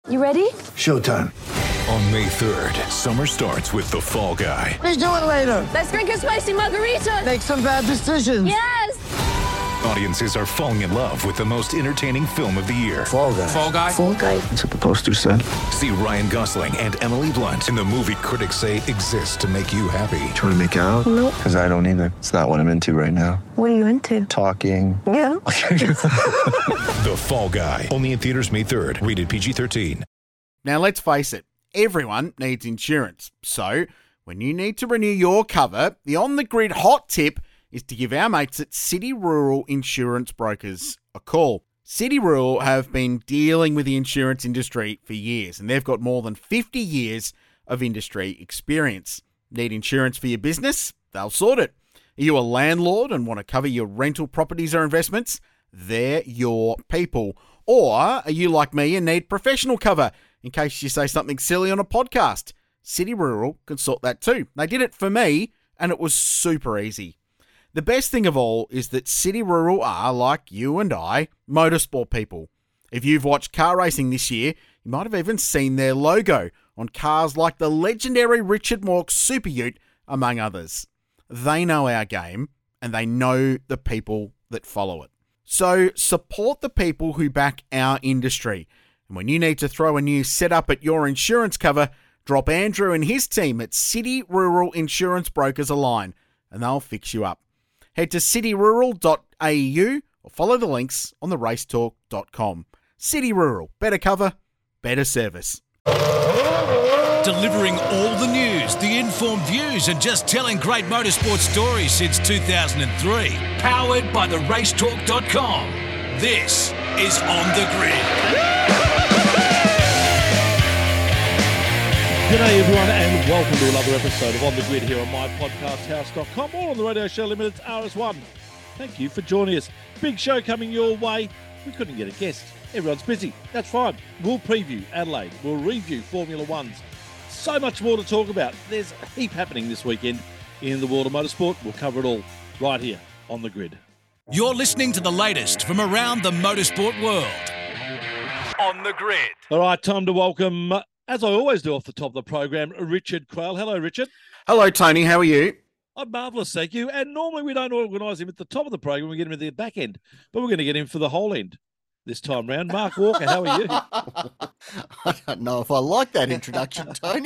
You ready? Showtime. On May 3rd, summer starts with The Fall Guy. Let's do it later. Let's drink a spicy margarita. Make some bad decisions. Yes! Audiences are falling in love with the most entertaining film of the year. Fall Guy. Fall Guy? Fall guy. That's what the poster said. See Ryan Gosling and Emily Blunt in the movie critics say exists to make you happy. Trying to make it out? Nope. Because I don't either. It's not what I'm into right now. What are you into? Talking. Yeah. The Fall Guy. Only in theaters May 3rd. Rated PG-13. Now, let's face it, everyone needs insurance. So, when you need to renew your cover, the on-the-grid hot tip is to give our mates at City Rural Insurance Brokers a call. City Rural have been dealing with the insurance industry for years, and they've got more than 50 years of industry experience. Need insurance for your business? They'll sort it. Are you a landlord and want to cover your rental properties or investments? They're your people. Or are you like me and need professional cover in case you say something silly on a podcast? City Rural can sort that too. They did it for me, and it was super easy. The best thing of all is that City Rural are, like you and I, motorsport people. If you've watched car racing this year, you might have even seen their logo on cars like the legendary Richard Mork Super Ute, among others. They know our game, and they know the people that follow it. So support the people who back our industry. And when you need to throw a new setup at your insurance cover, drop Andrew and his team at City Rural Insurance Brokers a line, and they'll fix you up. Head to cityrural.au or follow the links on theracetalk.com. City Rural, better cover, better service. Delivering all the news, the informed views, and just telling great motorsport stories since 2003. Powered by theracetalk.com. This is On the Grid. G'day everyone and welcome to another episode of On the Grid here on mypodcasthouse.com or on the Radio Show Limited's RS1. Thank you for joining us. Big show coming your way. We couldn't get a guest. Everyone's busy. That's fine. We'll preview Adelaide. We'll review Formula Ones. So much more to talk about. There's a heap happening this weekend in the world of motorsport. We'll cover it all right here on The Grid. You're listening to the latest from around the motorsport world. On The Grid. All right, time to welcome, as I always do off the top of the program, Richard Craill. Hello, Richard. Hello, Tony. How are you? I'm marvellous, thank you. And normally we don't organise him at the top of the program. We get him at the back end. But we're going to get him for the whole end this time round. Mark Walker, how are you? I don't know if I like that introduction, Tony.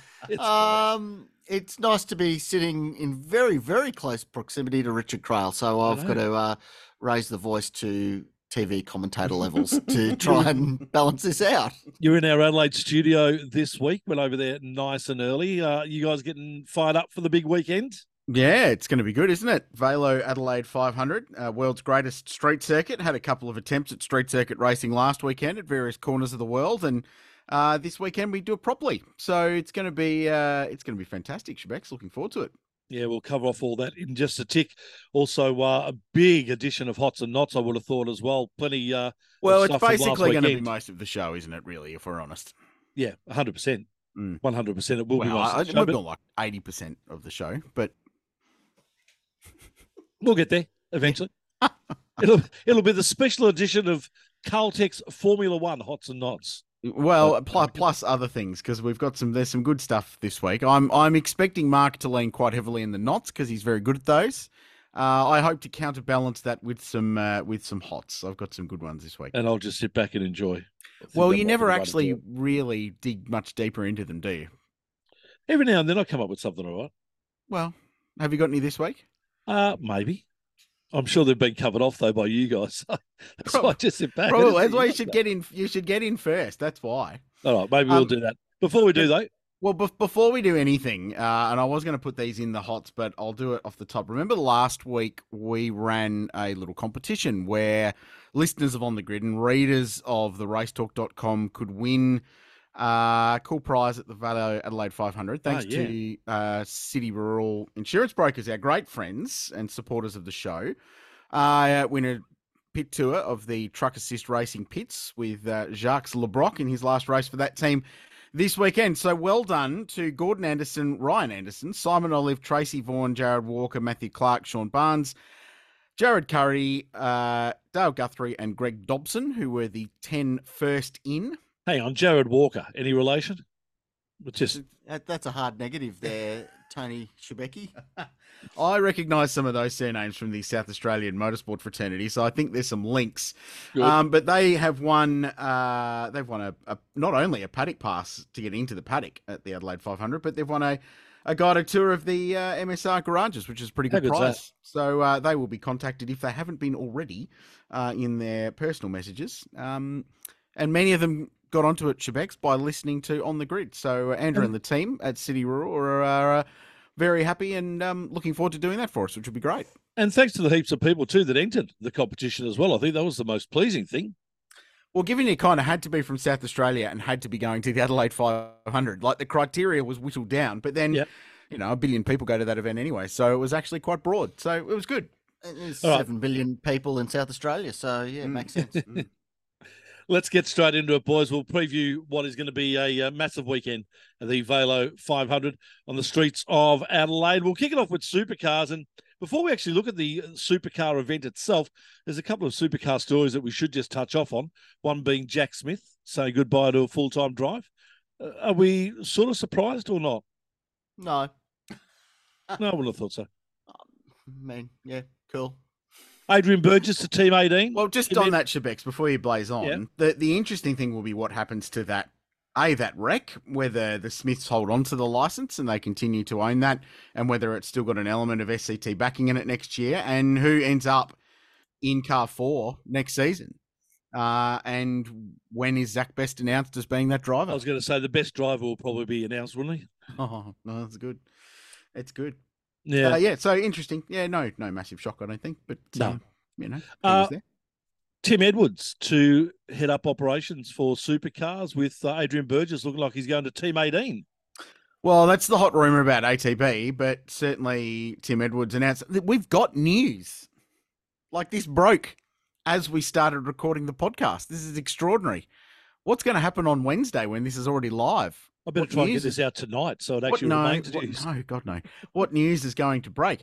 It's nice to be sitting in very, very close proximity to Richard Craill. So I've got to raise the voice to TV commentator levels to try and balance this out. You're in our Adelaide studio this week. Went over there nice and early. You guys getting fired up for the big weekend? Yeah, it's going to be good, isn't it? Velo Adelaide 500, world's greatest street circuit. Had a couple of attempts at street circuit racing last weekend at various corners of the world, and this weekend we do it properly. So it's going to be fantastic. Shebex, looking forward to it. Yeah, we'll cover off all that in just a tick. Also, a big edition of Hots and Knots, I would have thought as well. Plenty. Well, it's basically going to be most of the show, isn't it? Really, if we're honest. Yeah, 100%. 100%. It will be most most of the show. It will be like 80% of the show, but we'll get there eventually. It'll be the special edition of Caltex Formula One Hots and Knots. Well, plus other things, because there's some good stuff this week. I'm expecting Mark to lean quite heavily in the knots because he's very good at those. I hope to counterbalance that with some hots. I've got some good ones this week, and I'll just sit back and enjoy. Well, you never actually really dig much deeper into them, do you? Every now and then I come up with something, all right. Well, have you got any this week? Maybe. I'm sure they've been covered off though by you guys. That's why I just sit back. Probably. That's why you should get in. You should get in first. That's why. All right, maybe we'll do that. Before we do though. Well, before we do anything, and I was going to put these in the hots, but I'll do it off the top. Remember last week we ran a little competition where listeners of On the Grid and readers of the racetalk.com could win a cool prize at the Velo Adelaide 500, thanks to City Rural Insurance Brokers, our great friends and supporters of the show. Win a pit tour of the Truck Assist Racing pits with Jacques Lebrock in his last race for that team this weekend. So well done to Gordon Anderson, Ryan Anderson, Simon Olive, Tracy Vaughan, Jared Walker, Matthew Clark, Sean Barnes, Jared Curry, Dale Guthrie and Greg Dobson, who were the 10 first in Hang on, Jared Walker, any relation? Just That's a hard negative there, Tony Shebeki. I recognise some of those surnames from the South Australian motorsport fraternity, so I think there's some links. But they have won. They've won a not only a paddock pass to get into the paddock at the Adelaide 500, but they've won a guided tour of the MSR garages, which is a pretty good prize. So they will be contacted if they haven't been already in their personal messages. And many of them got onto it, Shebex, by listening to On the Grid. So Andrew and the team at City Rural are very happy and looking forward to doing that for us, which will be great. And thanks to the heaps of people, too, that entered the competition as well. I think that was the most pleasing thing. Well, given you kind of had to be from South Australia and had to be going to the Adelaide 500, like the criteria was whittled down, but then, you know, 1 billion people go to that event anyway. So it was actually quite broad. So it was good. There's 7 billion people in South Australia. So, yeah, it makes sense. Let's get straight into it, boys. We'll preview what is going to be a massive weekend at the Velo 500 on the streets of Adelaide. We'll kick it off with supercars. And before we actually look at the supercar event itself, there's a couple of supercar stories that we should just touch off on. One being Jack Smith saying goodbye to a full-time drive. Are we sort of surprised or not? No. No, I wouldn't have thought so. I mean, yeah, cool. Adrian Burgess to Team 18. Well, just on that, Shebex, before you blaze on, the interesting thing will be what happens to that wreck, whether the Smiths hold on to the licence and they continue to own that, and whether it's still got an element of SCT backing in it next year, and who ends up in car 4 next season. And when is Zach Best announced as being that driver? I was going to say the best driver will probably be announced, wouldn't he? Oh, no, that's good. It's good. Yeah. So interesting. Yeah, no massive shock, I don't think. But, no. You know, he was there. Tim Edwards to head up operations for supercars with Adrian Burgess looking like he's going to Team 18. Well, that's the hot rumour about ATB, but certainly Tim Edwards announced that we've got news. Like, this broke as we started recording the podcast. This is extraordinary. What's going to happen on Wednesday when this is already live? I better try and get this out tonight so it actually remains news. No, God, no. What news is going to break?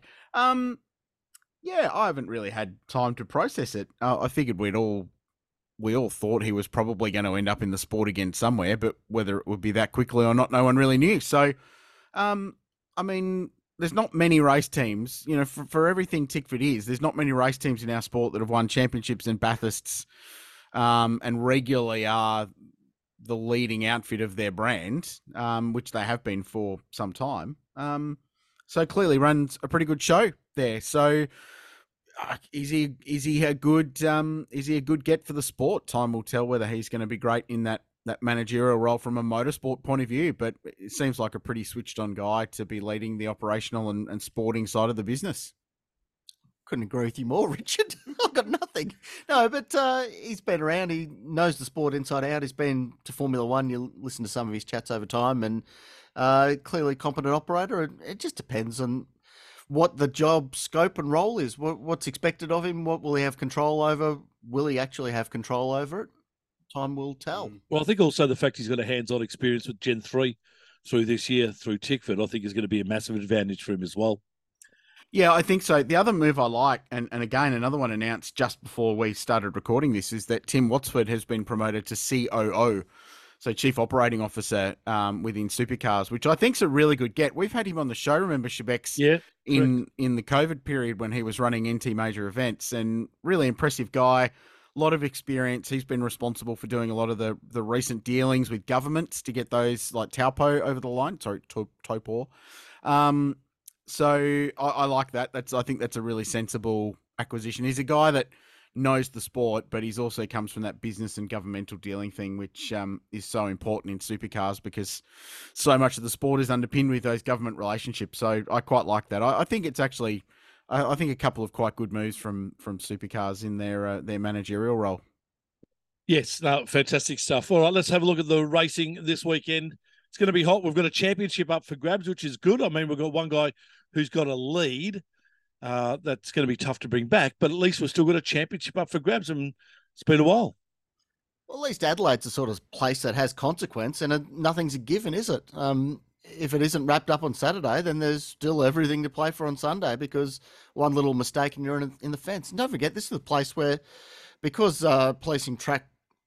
Yeah, I haven't really had time to process it. I figured we all thought he was probably going to end up in the sport again somewhere, but whether it would be that quickly or not, no one really knew. So, I mean, there's not many race teams, you know, for everything Tickford is, there's not many race teams in our sport that have won championships and Bathursts, and regularly are the leading outfit of their brand, which they have been for some time. So clearly runs a pretty good show there. So is he a good get for the sport? Time will tell whether he's going to be great in that managerial role from a motorsport point of view, but it seems like a pretty switched on guy to be leading the operational and sporting side of the business. Couldn't agree with you more, Richard. I've got nothing. No, but he's been around. He knows the sport inside out. He's been to Formula One. You listen to some of his chats over time, and clearly competent operator. It just depends on what the job scope and role is. What's expected of him? What will he have control over? Will he actually have control over it? Time will tell. Well, I think also the fact he's got a hands-on experience with Gen 3 through this year, through Tickford, I think is going to be a massive advantage for him as well. Yeah, I think so. The other move I like, and again, another one announced just before we started recording this, is that Tim Watsford has been promoted to COO, so Chief Operating Officer within Supercars, which I think is a really good get. We've had him on the show, remember, Shebex, in the COVID period when he was running NT major events, and really impressive guy, a lot of experience. He's been responsible for doing a lot of the recent dealings with governments to get those, like Taupo, over the line. Sorry, Topor. So I like that. I think that's a really sensible acquisition. He's a guy that knows the sport, but he's also comes from that business and governmental dealing thing, which is so important in supercars because so much of the sport is underpinned with those government relationships. So I quite like that. I think it's actually, I think a couple of quite good moves from supercars in their managerial role. Yes, no, fantastic stuff. All right, let's have a look at the racing this weekend. It's going to be hot. We've got a championship up for grabs, which is good. I mean, we've got one guy who's got a lead. That's going to be tough to bring back, but at least we've still got a championship up for grabs, and it's been a while. Well, at least Adelaide's a sort of place that has consequence, and nothing's a given, is it? If it isn't wrapped up on Saturday, then there's still everything to play for on Sunday because one little mistake and you're in the fence. And don't forget, this is the place where, because policing track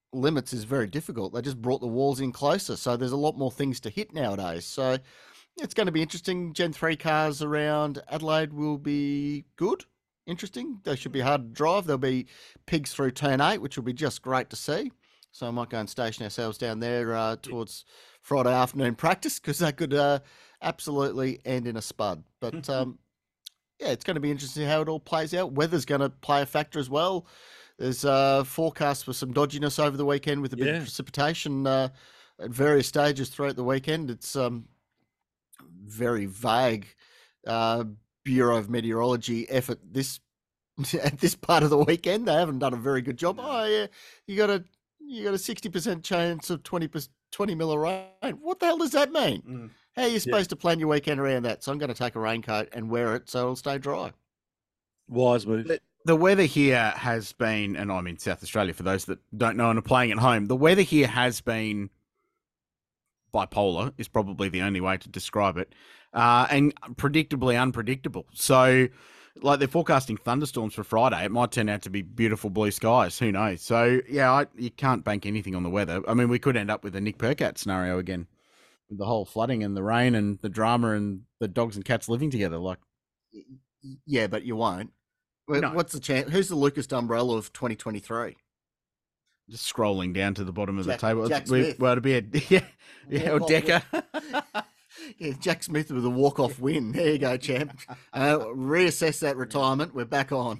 limits is very difficult. They just brought the walls in closer, so there's a lot more things to hit nowadays. So it's going to be interesting. Gen 3 cars around Adelaide will be good, interesting. They should be hard to drive. There'll be pigs through turn 8, which will be just great to see. So I might go and station ourselves down there towards Friday afternoon practice, because that could absolutely end in a spud. But yeah, it's going to be interesting how it all plays out. Weather's going to play a factor as well. There's forecast for some dodginess over the weekend with a bit of precipitation at various stages throughout the weekend. It's very vague Bureau of Meteorology effort at this part of the weekend. They haven't done a very good job. Oh yeah, you got a 60% chance of 20 mil of rain. What the hell does that mean? How are you supposed to plan your weekend around that? So I'm going to take a raincoat and wear it so it'll stay dry. Wise move. The weather here has been, and I'm in South Australia for those that don't know and are playing at home, the weather here has been bipolar is probably the only way to describe it, and predictably unpredictable. So, like, they're forecasting thunderstorms for Friday. It might turn out to be beautiful blue skies. Who knows? So, yeah, you can't bank anything on the weather. I mean, we could end up with a Nick Percat scenario again, with the whole flooding and the rain and the drama and the dogs and cats living together. Like, yeah, but you won't. No. What's the chance? Who's the Lucas Umbrella of 2023? just scrolling down to the bottom of the table. Jack Smith. Well, it'd be or Decker. Yeah, Jack Smith with a walk-off win. There you go, champ. Reassess that retirement. We're back on.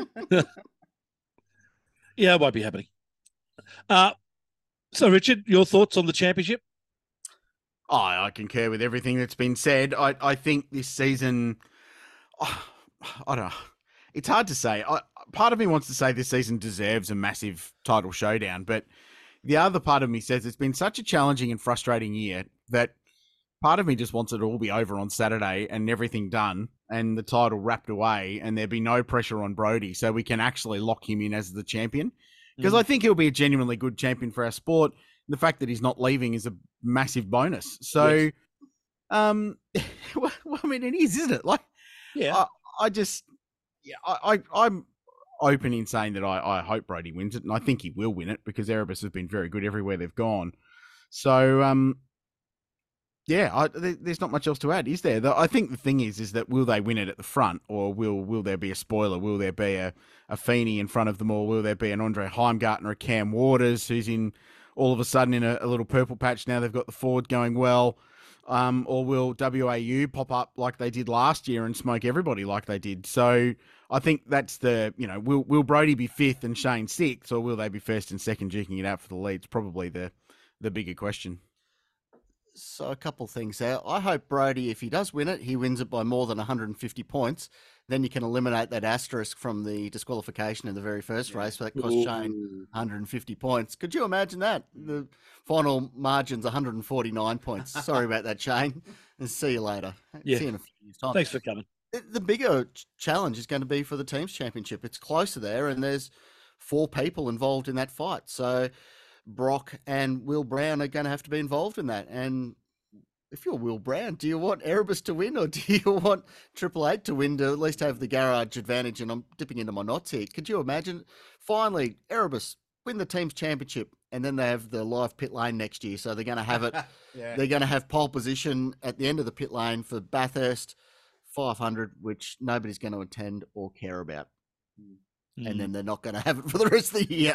Yeah, it won't be happening. So, Richard, your thoughts on the championship? I concur with everything that's been said. I think this season, I don't know. It's hard to say. Part of me wants to say this season deserves a massive title showdown, but the other part of me says it's been such a challenging and frustrating year that part of me just wants it to all be over on Saturday and everything done and the title wrapped away and there be no pressure on Brodie so we can actually lock him in as the champion. Because I think he'll be a genuinely good champion for our sport. The fact that he's not leaving is a massive bonus. So, Yes. well, I mean, it is, isn't it? Like, Yeah. I'm open in saying that I hope Brodie wins it, and I think he will win it because Erebus has been very good everywhere they've gone. So, there's not much else to add, is there? I think the thing is that will they win it at the front, or will there be a spoiler? Will there be a Feeney in front of them, or will there be an Andre Heimgartner, a Cam Waters, who's in all of a sudden in a little purple patch now they've got the Ford going well? Or will WAU pop up like they did last year and smoke everybody like they did? So I think that's will Brodie be fifth and Shane sixth, or will they be first and second duking it out for the lead? It's probably the bigger question. So a couple of things there. I hope Brodie, if he does win it, he wins it by more than 150 points. Then you can eliminate that asterisk from the disqualification in the very first race. So that cost Shane 150 points. Could you imagine that? The final margin's 149 points. Sorry about that, Shane. And see you later. Yeah. See you in a few years' time. Thanks for coming. The bigger challenge is going to be for the teams championship. It's closer there, and there's 4 people involved in that fight. So Brock and Will Brown are going to have to be involved in that. And if you're Will Brown, do you want Erebus to win, or do you want Triple Eight to win to at least have the garage advantage? And I'm dipping into my knots here. Could you imagine finally Erebus win the team's championship, and then they have the live pit lane next year? So they're going to have it. Yeah. They're going to have pole position at the end of the pit lane for Bathurst 500, which nobody's going to attend or care about. And then they're not going to have it for the rest of the year.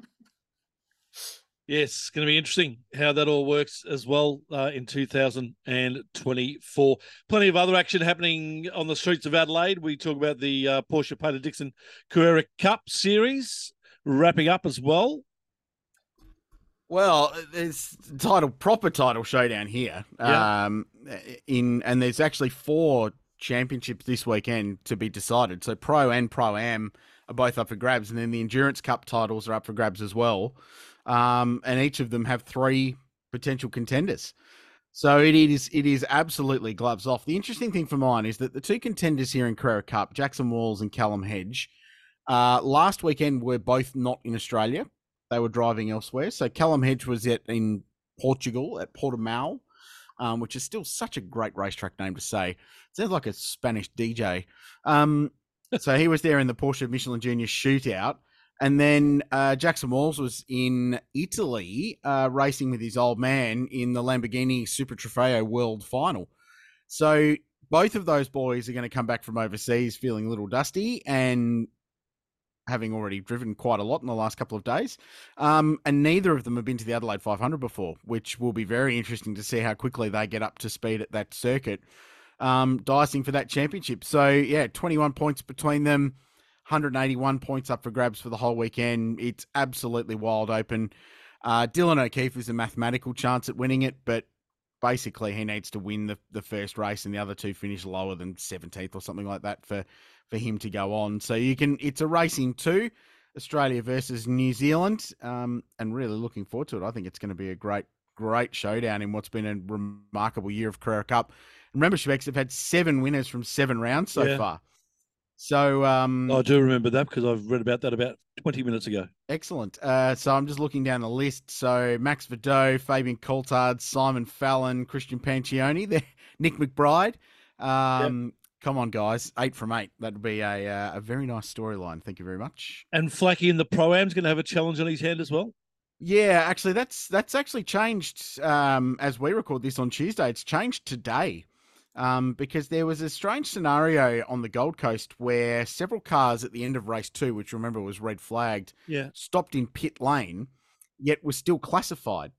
Yes, it's going to be interesting how that all works as well in 2024. Plenty of other action happening on the streets of Adelaide. We talk about the Porsche Pater Dixon Carrera Cup Series wrapping up as well. Well, there's proper title showdown here. Yeah. And there's actually 4 championships this weekend to be decided. So Pro and Pro-Am are both up for grabs, and then the Endurance Cup titles are up for grabs as well. And each of them have 3 potential contenders. So it is absolutely gloves off. The interesting thing for mine is that the 2 contenders here in Carrera Cup, Jackson Walls and Callum Hedge, last weekend were both not in Australia. They were driving elsewhere. So Callum Hedge was in Portugal at Portimao, which is still such a great racetrack name to say. Sounds like a Spanish DJ. So he was there in the Porsche Michelin Junior Shootout. And then Jackson Walls was in Italy racing with his old man in the Lamborghini Super Trofeo World Final. So both of those boys are going to come back from overseas feeling a little dusty and having already driven quite a lot in the last couple of days. And neither of them have been to the Adelaide 500 before, which will be very interesting to see how quickly they get up to speed at that circuit, dicing for that championship. So, yeah, 21 points between them. 181 points up for grabs for the whole weekend. It's absolutely wide open. Dylan O'Keefe is a mathematical chance at winning it, but basically he needs to win the first race and the other two finish lower than 17th or something like that for him to go on. So it's a race in two, Australia versus New Zealand, and really looking forward to it. I think it's going to be a great showdown in what's been a remarkable year of Carrera Cup. Remember, Shebex have had 7 winners from 7 rounds so far. So I do remember that because I've read about that about 20 minutes ago. Excellent. So I'm just looking down the list. So Max Vidot, Fabian Coulthard, Simon Fallon, Christian Pancioni, Nick McBride. Come on, guys. 8 from 8. That would be a very nice storyline. Thank you very much. And Flacky in the Pro-Am's going to have a challenge on his hand as well? Yeah, actually, that's actually changed as we record this on Tuesday. It's changed today. Because there was a strange scenario on the Gold Coast where several cars at the end of race 2, which remember was red flagged, stopped in pit lane, yet was still classified.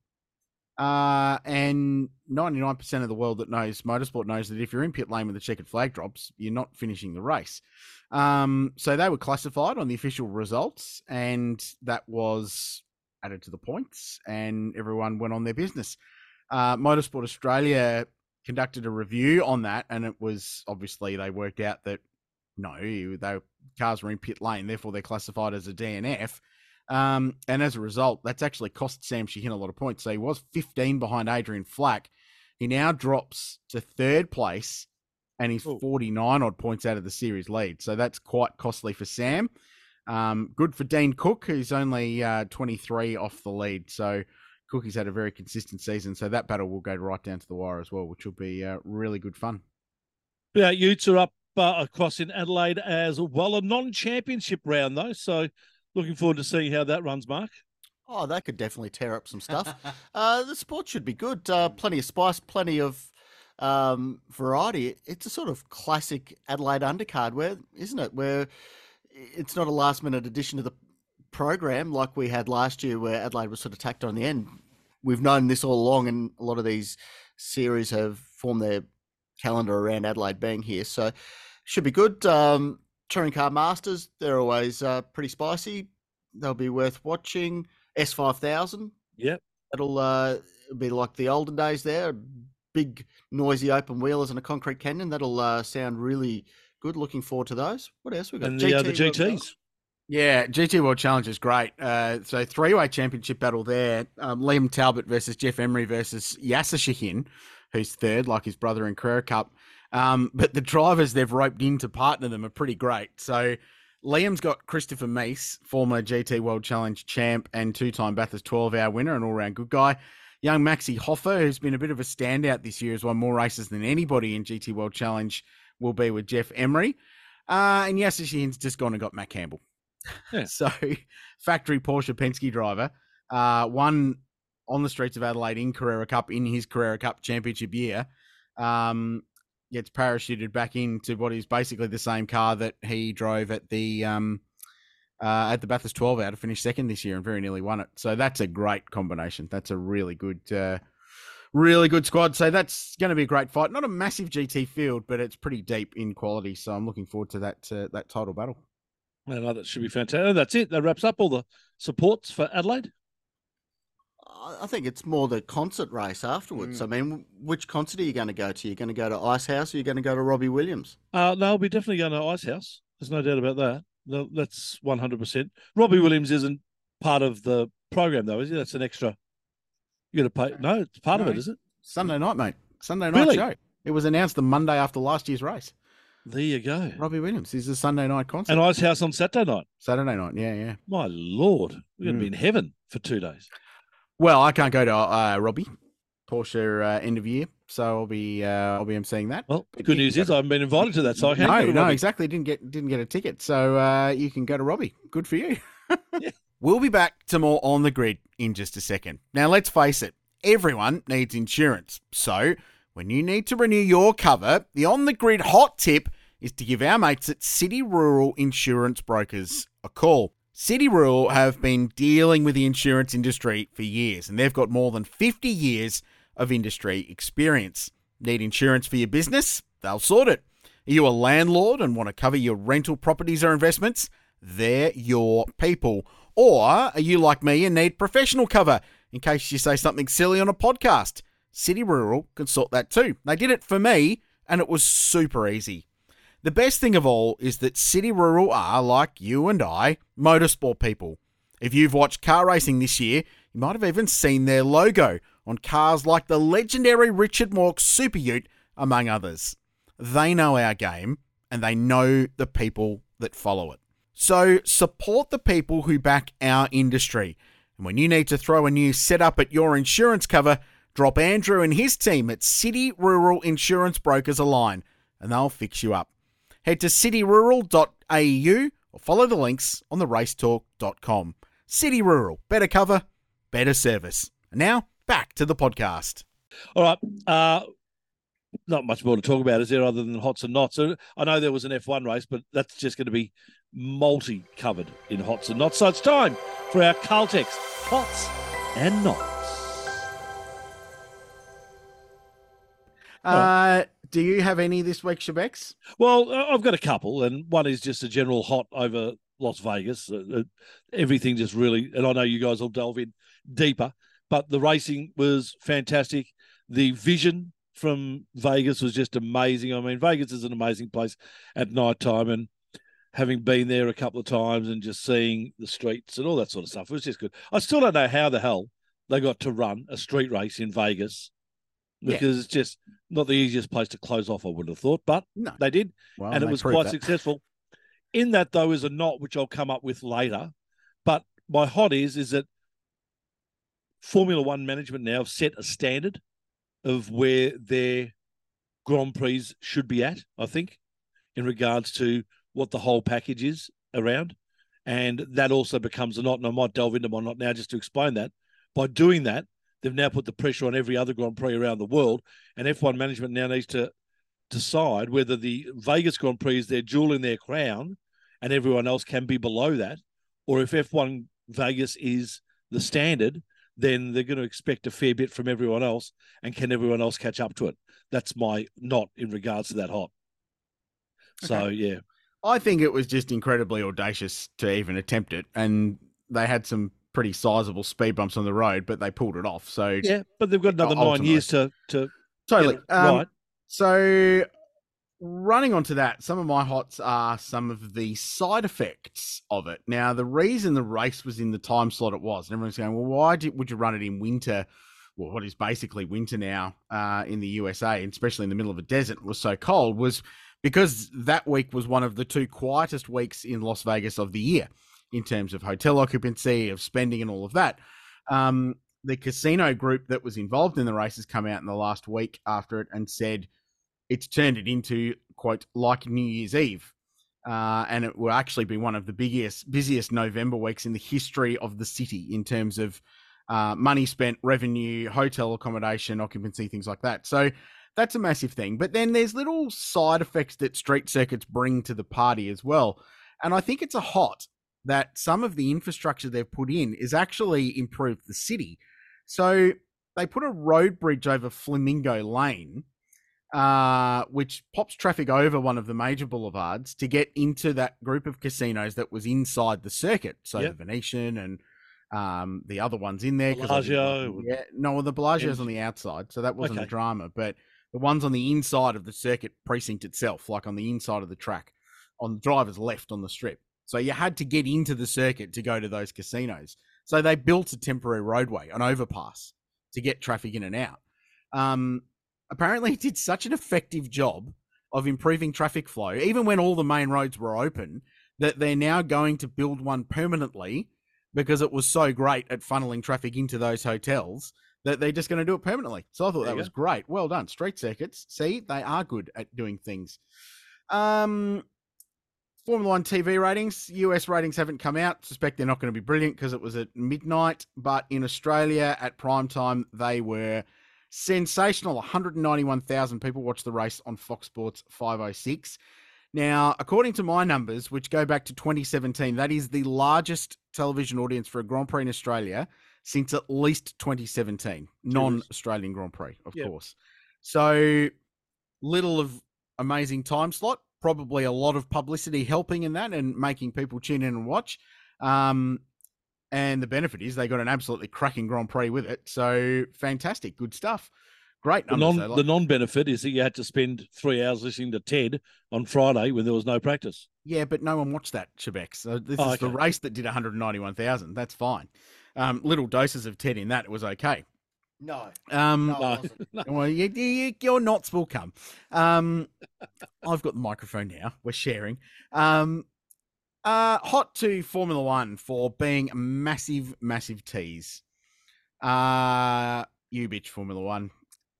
And 99% of the world that knows motorsport knows that if you're in pit lane with the checkered flag drops, you're not finishing the race. So they were classified on the official results, and that was added to the points, and everyone went on their business. Motorsport Australia conducted a review on that, and it was obviously they worked out that cars were in pit lane, therefore they're classified as a DNF. And as a result, that's actually cost Sam Sheehan a lot of points. So he was 15 behind Adrian Flack. He now drops to 3rd place, and he's 49 odd points out of the series lead. So that's quite costly for Sam. Good for Dean Cook, who's only 23 off the lead. So Cookie's had a very consistent season, so that battle will go right down to the wire as well, which will be really good fun. Yeah, Utes are up across in Adelaide as well. A non-championship round, though, so looking forward to seeing how that runs, Mark. Oh, that could definitely tear up some stuff. The sport should be good. Plenty of spice, plenty of variety. It's a sort of classic Adelaide undercard, isn't it? Where it's not a last-minute addition to the program like we had last year where Adelaide was sort of tacked on the end. We've known this all along, and a lot of these series have formed their calendar around Adelaide being here. So should be good. Touring Car Masters, they're always pretty spicy. They'll be worth watching. S5000. Yep. It'll be like the olden days there. Big, noisy open wheelers and a concrete canyon. That'll sound really good. Looking forward to those. What else we got? And the GTs. Yeah, GT World Challenge is great. So 3-way championship battle there. Liam Talbot versus Jeff Emery versus Yasser Shahin, who's 3rd, like his brother in Carrera Cup. But the drivers they've roped in to partner them are pretty great. So Liam's got Christopher Meese, former GT World Challenge champ and 2-time Bathurst 12-hour winner, an all-round good guy. Young Maxi Hoffer, who's been a bit of a standout this year, has won more races than anybody in GT World Challenge, will be with Jeff Emery. And Yasser Shahin's just gone and got Matt Campbell. Yeah. So, factory Porsche Penske driver, won on the streets of Adelaide in Carrera Cup in his Carrera Cup championship year, gets parachuted back into what is basically the same car that he drove at the Bathurst 12 hour to finish 2nd this year and very nearly won it. So that's a great combination. That's a really good squad. So that's going to be a great fight. Not a massive GT field, but it's pretty deep in quality. So I'm looking forward to that title battle. No, that should be fantastic. That's it. That wraps up all the supports for Adelaide. I think it's more the concert race afterwards. I mean, which concert are you going to go to? You're going to go to Icehouse or you're going to go to Robbie Williams? No, we'll be definitely going to Icehouse. There's no doubt about that. No, that's 100%. Robbie Williams isn't part of the program, though, is he? That's an extra. You got to pay. No, it's part of it, is it? Sunday night, mate. Sunday night show. It was announced the Monday after last year's race. There you go. Robbie Williams is a Sunday night concert. And Icehouse on Saturday night. Saturday night, yeah. My Lord, we're going to be in heaven for 2 days. Well, I can't go to Robbie Porsche end of year, so I'll be emceeing that. Well, good news is I haven't been invited to that, so I can't go to Robbie. Exactly. Didn't get a ticket, so you can go to Robbie. Good for you. We'll be back to more On the Grid in just a second. Now, let's face it, everyone needs insurance. So, when you need to renew your cover, the On the Grid hot tip is to give our mates at City Rural Insurance Brokers a call. City Rural have been dealing with the insurance industry for years, and they've got more than 50 years of industry experience. Need insurance for your business? They'll sort it. Are you a landlord and want to cover your rental properties or investments? They're your people. Or are you like me and need professional cover in case you say something silly on a podcast? City Rural can sort that too. They did it for me, and it was super easy. The best thing of all is that City Rural are, like you and I, motorsport people. If you've watched car racing this year, you might have even seen their logo on cars like the legendary Richard Mork Super Ute, among others. They know our game, and they know the people that follow it. So support the people who back our industry. And when you need to throw a new setup at your insurance cover, drop Andrew and his team at City Rural Insurance Brokers a line, and they'll fix you up. Head to cityrural.au or follow the links on theracetalk.com. City Rural, better cover, better service. And now, back to the podcast. All right. Not much more to talk about, is there, other than hots and knots? I know there was an F1 race, but that's just going to be multi-covered in hots and knots. So it's time for our Caltex Hots and Knots. Do you have any this week, Shebex? Well, I've got a couple, and one is just a general hot over Las Vegas. Everything just really, and I know you guys will delve in deeper, but the racing was fantastic. The vision from Vegas was just amazing. I mean, Vegas is an amazing place at night time, and having been there a couple of times and just seeing the streets and all that sort of stuff, it was just good. I still don't know how the hell they got to run a street race in Vegas, because it's just not the easiest place to close off, I would have thought, but they did, and it was quite successful. In that, though, is a knot which I'll come up with later, but my hot is that Formula One management now have set a standard of where their Grand Prix should be at, I think, in regards to what the whole package is around. And that also becomes a knot, and I might delve into my knot now just to explain that. By doing that, they've now put the pressure on every other Grand Prix around the world, and F1 management now needs to decide whether the Vegas Grand Prix is their jewel in their crown and everyone else can be below that, or if F1 Vegas is the standard, then they're going to expect a fair bit from everyone else, and can everyone else catch up to it? That's my knot in regards to that hot. So, yeah. I think it was just incredibly audacious to even attempt it, and they had some pretty sizable speed bumps on the road, but they pulled it off. So yeah, but they've got another 9 years to totally right. So running onto that, some of my hots are some of the side effects of it. Now, the reason the race was in the time slot it was, and everyone's going, well, why would you run it in winter? Well, what is basically winter now in the USA, and especially in the middle of a desert, was so cold, was because that week was one of the two quietest weeks in Las Vegas of the year in terms of hotel occupancy, of spending and all of that. The casino group that was involved in the race has come out in the last week after it and said it's turned it into, quote, like New Year's Eve. And it will actually be one of the busiest November weeks in the history of the city in terms of money spent, revenue, hotel accommodation, occupancy, things like that. So that's a massive thing. But then there's little side effects that street circuits bring to the party as well. And I think it's a hot that some of the infrastructure they've put in is actually improved the city. So they put a road bridge over Flamingo Lane, which pops traffic over one of the major boulevards to get into that group of casinos that was inside the circuit. So the Venetian and the other ones in there. Bellagio. The Bellagio's on the outside, so that wasn't a drama. But the ones on the inside of the circuit precinct itself, like on the inside of the track, on the driver's left on the strip. So you had to get into the circuit to go to those casinos. So they built a temporary roadway, an overpass, to get traffic in and out. Apparently it did such an effective job of improving traffic flow, even when all the main roads were open, that they're now going to build one permanently because it was so great at funneling traffic into those hotels that they're just going to do it permanently. So I thought that was great. Well done. Street circuits, see, they are good at doing things. Formula One TV ratings. US ratings haven't come out. Suspect they're not going to be brilliant because it was at midnight. But in Australia at prime time, they were sensational. 191,000 people watched the race on Fox Sports 506. Now, according to my numbers, which go back to 2017, that is the largest television audience for a Grand Prix in Australia since at least 2017. Non-Australian Grand Prix, of course. So little of amazing time slot. Probably a lot of publicity helping in that and making people tune in and watch. And the benefit is they got an absolutely cracking Grand Prix with it. So fantastic. Good stuff. Great numbers. The non-benefit is that you had to spend 3 hours listening to Ted on Friday when there was no practice. Yeah, but no one watched that, Shebex. So this is the race that did 191,000. That's fine. Little doses of Ted in that, it was okay. No. No. Well, your knots will come. I've got the microphone now. We're sharing. Hot to Formula One for being a massive, massive tease. You bitch, Formula One.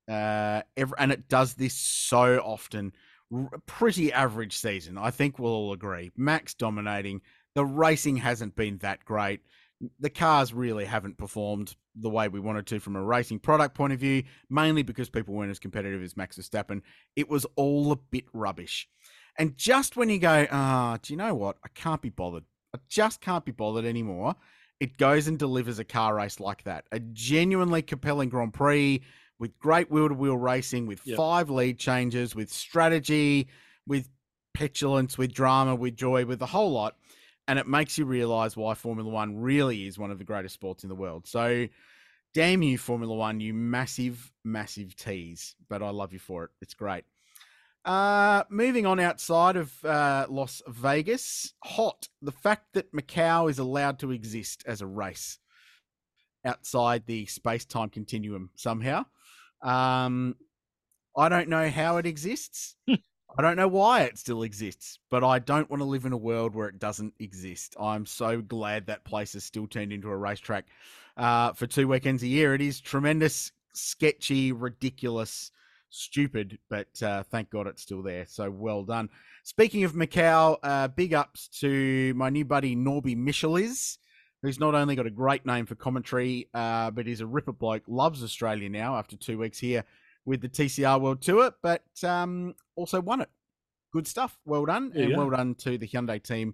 And it does this so often. Pretty average season. I think we'll all agree. Max dominating. The racing hasn't been that great. The cars really haven't performed the way we wanted to from a racing product point of view, mainly because people weren't as competitive as Max Verstappen. It was all a bit rubbish. And just when you go, do you know what? I can't be bothered. I just can't be bothered anymore. It goes and delivers a car race like that. A genuinely compelling Grand Prix with great wheel-to-wheel racing, with 5 lead changes, with strategy, with petulance, with drama, with joy, with the whole lot. And it makes you realise why Formula One really is one of the greatest sports in the world. So, damn you, Formula One, you massive, massive tease. But I love you for it. It's great. Moving on outside of Las Vegas. Hot. The fact that Macau is allowed to exist as a race outside the space-time continuum somehow. I don't know how it exists. I don't know why it still exists, but I don't want to live in a world where it doesn't exist. I'm so glad that place has still turned into a racetrack for 2 weekends a year. It is tremendous, sketchy, ridiculous, stupid, but thank God it's still there. So well done. Speaking of Macau, big ups to my new buddy Norby Micheliz, who's not only got a great name for commentary, but is a ripper bloke, loves Australia now after 2 weeks here with the TCR World Tour, but also won it. Good stuff. Well done. And well done to the Hyundai team,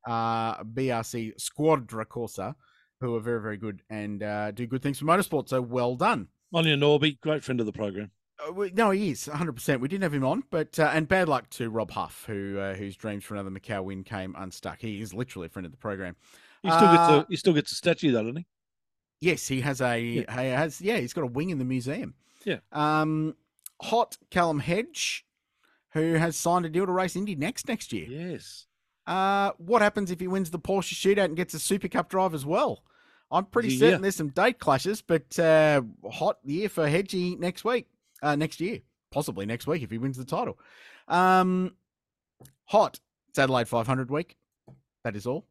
BRC Squadra Corsa, who are very, very good and do good things for motorsport. So well done. On your Norby, great friend of the program. No, he is 100%. We didn't have him on, but and bad luck to Rob Huff, whose dreams for another Macau win came unstuck. He is literally a friend of the program. He still gets a statue, though, doesn't he? Yes, he has he's got a wing in the museum. Yeah. Hot Callum Hedge, who has signed a deal to race Indy next year. Yes. What happens if he wins the Porsche shootout and gets a Super Cup drive as well? I'm pretty certain there's some date clashes, but hot year for Hedgie next year, possibly next week if he wins the title. Hot. It's Adelaide 500 week. That is all.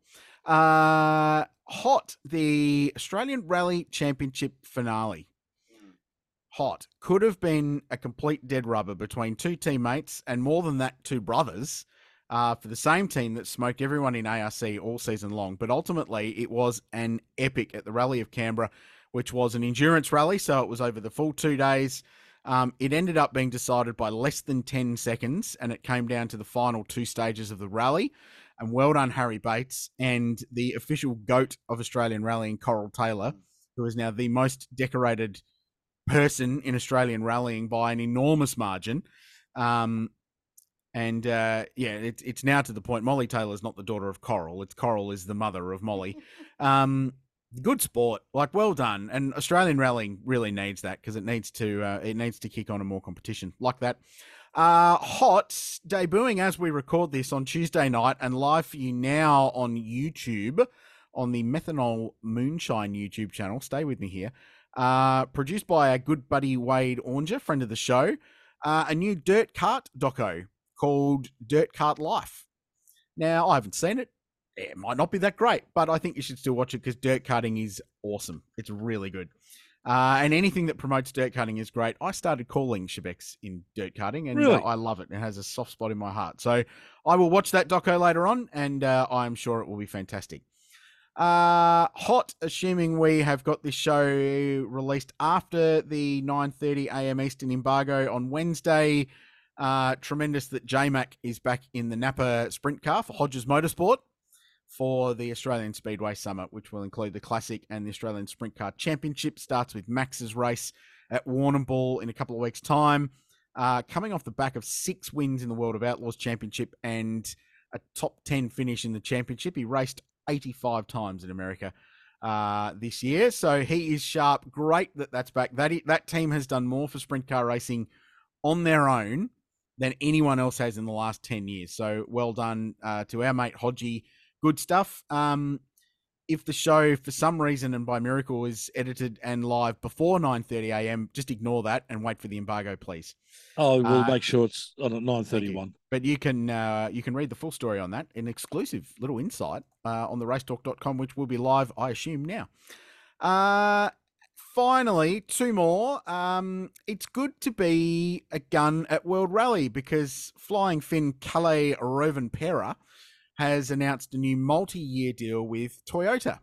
Hot. The Australian Rally Championship finale. Hot. Could have been a complete dead rubber between 2 teammates and more than that, 2 brothers for the same team that smoked everyone in ARC all season long. But ultimately, it was an epic at the Rally of Canberra, which was an endurance rally. So it was over the full 2 days. It ended up being decided by less than 10 seconds, and it came down to the final 2 stages of the rally. And well done, Harry Bates, and the official GOAT of Australian rallying, Coral Taylor, who is now the most decorated person in Australian rallying by an enormous margin. It's now to the point. Molly Taylor's not the daughter of Coral. Coral is the mother of Molly. Good sport, well done. And Australian rallying really needs that because it needs to kick on a more competition like that. Hot debuting as we record this on Tuesday night and live for you now on YouTube on the Methanol Moonshine YouTube channel. Stay with me here. Produced by our good buddy Wade Oranger, friend of the show. A new dirt kart doco called Dirt Kart Life. Now, I haven't seen it. It might not be that great, but I think you should still watch it because dirt karting is awesome. It's really good. And anything that promotes dirt cutting is great. I started calling Shebex in dirt cutting, and Really? I love it. It has a soft spot in my heart. So I will watch that doco later on, and I'm sure it will be fantastic. Hot, assuming we have got this show released after the 9:30 a.m. Eastern embargo on Wednesday. Tremendous that J-Mac is back in the Napa Sprint Car for Hodges Motorsport for the Australian Speedway Summit, which will include the Classic and the Australian Sprint Car Championship. Starts with Max's race at Warrnambool in a couple of weeks' time. Coming off the back of 6 wins in the World of Outlaws Championship and a top 10 finish in the championship. He raced 85 times in America this year, so he is sharp. Great that that's back. That team has done more for sprint car racing on their own than anyone else has in the last 10 years. So well done to our mate Hodgie. Good stuff. If the show, for some reason and by miracle, is edited and live before 9:30 a.m., just ignore that and wait for the embargo, please. Oh, we'll make sure it's on at 9:31. But you can read the full story on that, an exclusive little insight on the racetalk.com, which will be live, I assume, now. Finally, 2 more. It's good to be a gun at World Rally because Flying Finn Kalle Rovanperä has announced a new multi-year deal with Toyota.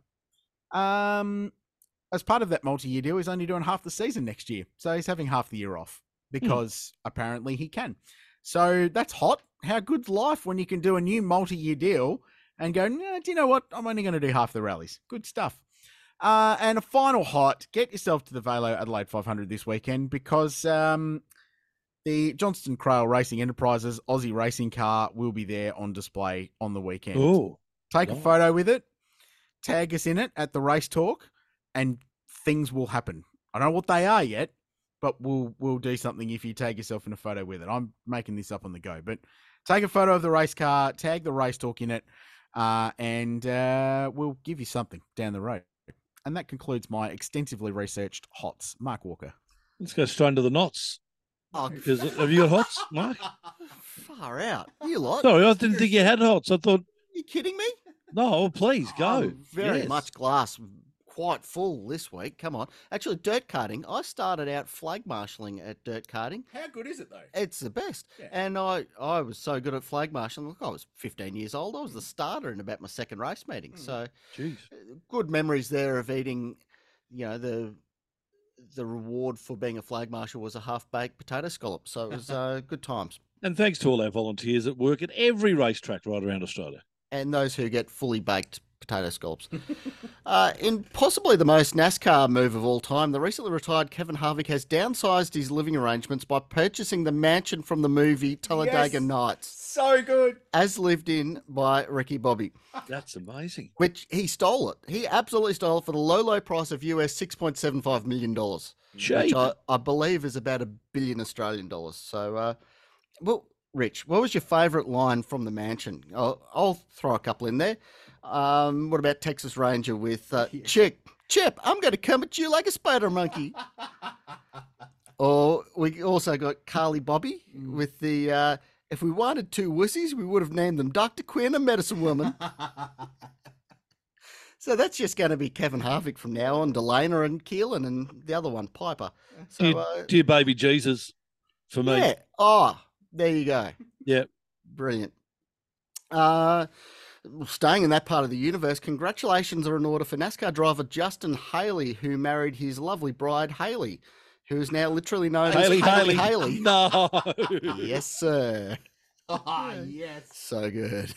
As part of that multi-year deal, he's only doing half the season next year. So he's having half the year off because apparently he can. So that's hot. How good's life when you can do a new multi-year deal and go, no, do you know what? I'm only going to do half the rallies. Good stuff. And a final hot, get yourself to the Velo Adelaide 500 this weekend because the Johnston Crail Racing Enterprises Aussie racing car will be there on display on the weekend. Oh, Take a photo with it, tag us in it at the Race Talk, and things will happen. I don't know what they are yet, but we'll do something if you tag yourself in a photo with it. I'm making this up on the go, but take a photo of the race car, tag the Race Talk in it, and we'll give you something down the road. And that concludes my extensively researched hots. Mark Walker. let's go straight into the knots. Oh, Have you got hots, Mark? far out. You lot. Sorry, I didn't think you had hots. I thought, you kidding me? no, well, please go. I'm very Yes. much glass quite full this week. Come on. Actually, dirt karting. I started out flag marshalling at dirt karting. How good is it, though? It's the best. Yeah. And I was so good at flag marshalling. Look, I was 15 years old. I was the starter in about my second race meeting. So Jeez. good memories there of eating, the reward for being a flag marshal was a half-baked potato scallop. So it was good times. And thanks to all our volunteers that work at every racetrack right around Australia. And those who get fully baked potato scallops. In possibly the most NASCAR move of all time, the recently retired Kevin Harvick has downsized his living arrangements by purchasing the mansion from the movie Talladega Yes. Nights, So good. as lived in by Ricky Bobby, That's amazing. which he stole it. He absolutely stole it for the low price of US $6.75 million, Cheap. which I believe is about $1 billion Australian dollars. So, well, Rich, what was your favourite line from the mansion? I'll throw a couple in there. What about Texas Ranger with Chip, I'm going to come at you like a spider monkey. Or we also got Carly Bobby with the, if we wanted 2 wussies, we would have named them Dr. Quinn and Medicine Woman. So that's just going to be Kevin Harvick from now on, Delana and Keelan, and the other one, Piper. So, Dear baby Jesus, for me. yeah. Oh, there you go. Yeah. Brilliant. Staying in that part of the universe, congratulations are in order for NASCAR driver Justin Haley, who married his lovely bride, Haley, who is now literally known as Haley. No. Yes, sir. Oh, yes. So good.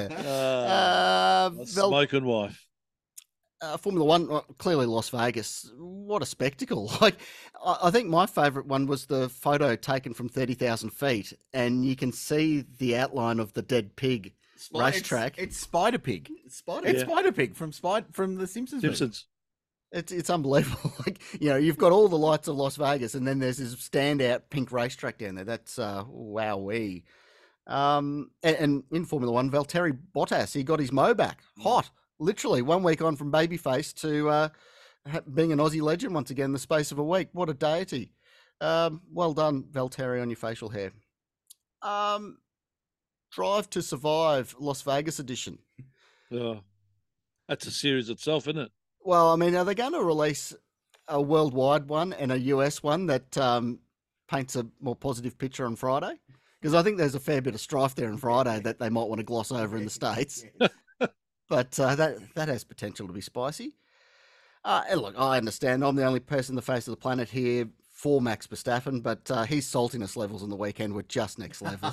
Smoking wife. Formula One, clearly Las Vegas. What a spectacle. Like, I think my favourite one was the photo taken from 30,000 feet, and you can see the outline of the dead pig racetrack. It's Spider Pig. Spider. It's Spider Pig from the Simpsons. movie. Simpsons. It's unbelievable. Like, you've got all the lights of Las Vegas, and then there's this standout pink racetrack down there. That's wowee. And in Formula One, Valtteri Bottas, he got his mo back. Hot. Literally 1 week on from babyface to being an Aussie legend once again in the space of a week. What a deity. Well done, Valtteri, on your facial hair. Drive to Survive Las Vegas edition. Oh, that's a series itself, isn't it? Well, I mean, are they going to release a worldwide one and a US one that paints a more positive picture on Friday? Because I think there's a fair bit of strife there on Friday that they might want to gloss over in the States. But that has potential to be spicy. And look, I understand I'm the only person on the face of the planet here for Max Verstappen, but his saltiness levels on the weekend were just next level.